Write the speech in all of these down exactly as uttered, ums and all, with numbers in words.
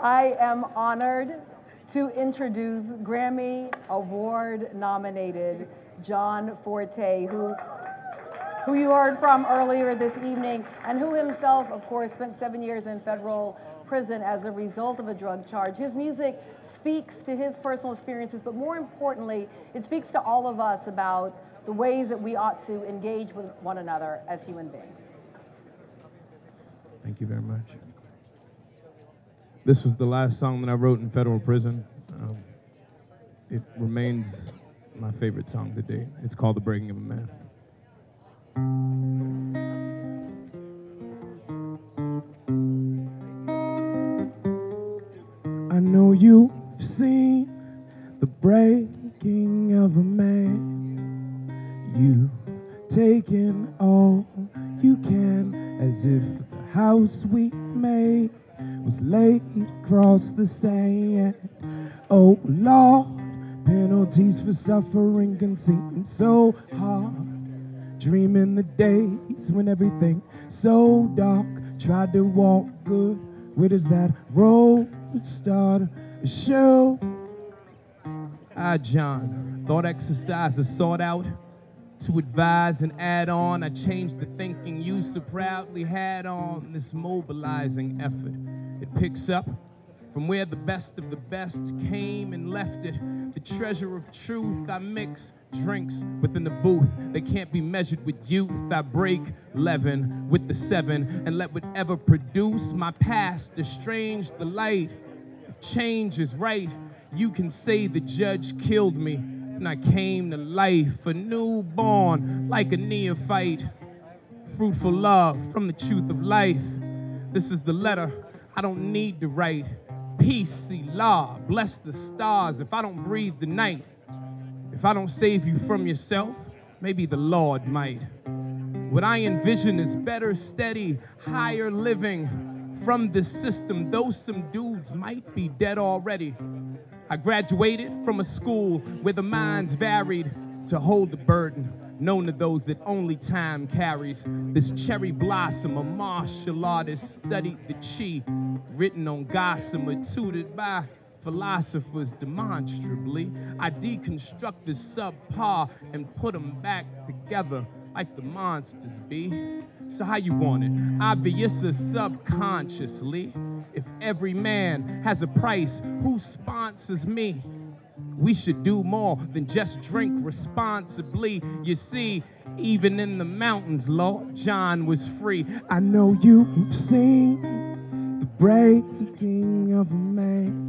I am honored to introduce Grammy Award-nominated John Forte, who, who you heard from earlier this evening, and who himself, of course, spent seven years in federal prison as a result of a drug charge. His music speaks to his personal experiences, but more importantly, it speaks to all of us about the ways that we ought to engage with one another as human beings. Thank you very much. This was the last song that I wrote in federal prison. Um, it remains my favorite song to date. It's called The Breaking of a Man. I know you've seen the breaking of a man. You've taken all you can, as if the house we made was laid across the sand. Oh Lord, penalties for suffering can seem so hard. Dreaming the days when everything so dark. Tried to walk good, where does that road start? A show. I, John, thought exercises sought out to advise and add on. I changed the thinking you so proudly had on this mobilizing effort. It picks up from where the best of the best came and left it. The treasure of truth I mix drinks within the booth. They can't be measured with youth. I break leaven with the seven and let whatever produce my past estrange the light. If change is right, you can say the judge killed me and I came to life, a newborn like a neophyte. Fruitful love from the truth of life. This is the letter I don't need to write. Peace, see law, bless the stars if I don't breathe the night. If I don't save you from yourself, maybe the Lord might. What I envision is better, steady, higher living from this system, though some dudes might be dead already. I graduated from a school where the minds varied to hold the burden, known to those that only time carries. This cherry blossom, a martial artist, studied the chi, written on gossamer, tutored by philosophers demonstrably. I deconstruct the subpar and put them back together like the monsters be. So how you want it? Obvious or subconsciously? If every man has a price, who sponsors me? We should do more than just drink responsibly. You see, even in the mountains, Lord John was free. I know you've seen the breaking of a man.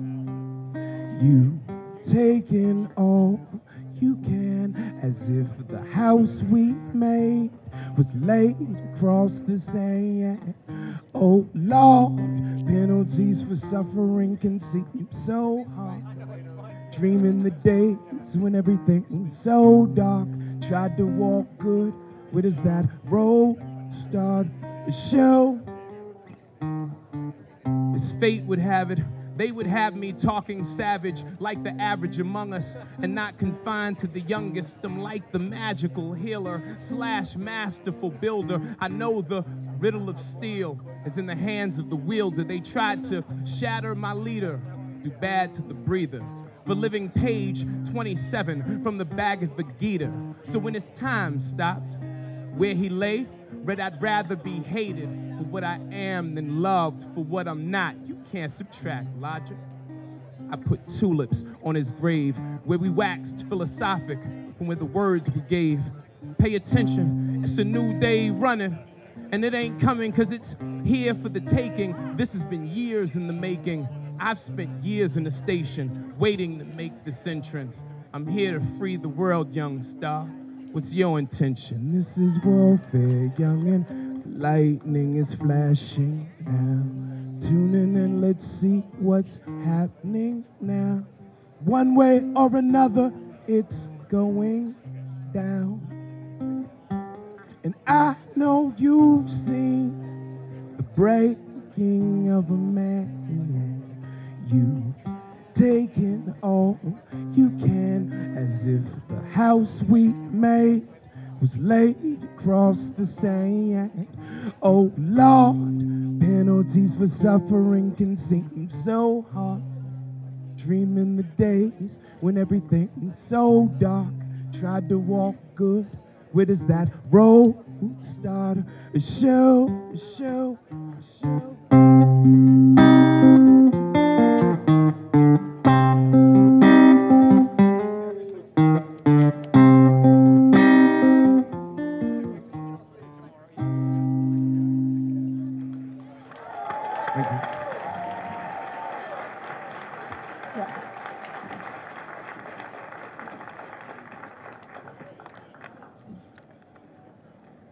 You've taken all you can, as if the house we made was laid across the sand. Oh Lord, penalties for suffering can seem so hard. Dreaming the days when everything was so dark. Tried to walk good, where does that road start? A show. As fate would have it, they would have me talking savage like the average among us and not confined to the youngest. I'm like the magical healer slash masterful builder. I know the riddle of steel is in the hands of the wielder. They tried to shatter my leader, do bad to the breather. For living page twenty-seven from the Bhagavad Gita. So when his time stopped, where he lay, read I'd rather be hated for what I am than loved for what I'm not. You can't subtract logic. I put tulips on his grave where we waxed philosophic from where the words we gave. Pay attention, it's a new day running. And it ain't coming cause it's here for the taking. This has been years in the making. I've spent years in the station waiting to make this entrance. I'm here to free the world, young star. What's your intention? This is warfare, youngin'. Lightning is flashing now. Tune in and let's see what's happening now. One way or another, it's going down. And I know you've seen the breaking of a man. You've taken all you can, as if the house we made was laid across the sand. Oh Lord, Penalties for suffering can seem so hard. Dreaming the days when everything's so dark. Tried to walk good. Where does that road start? A show, a show, a show. Thank you. Yeah.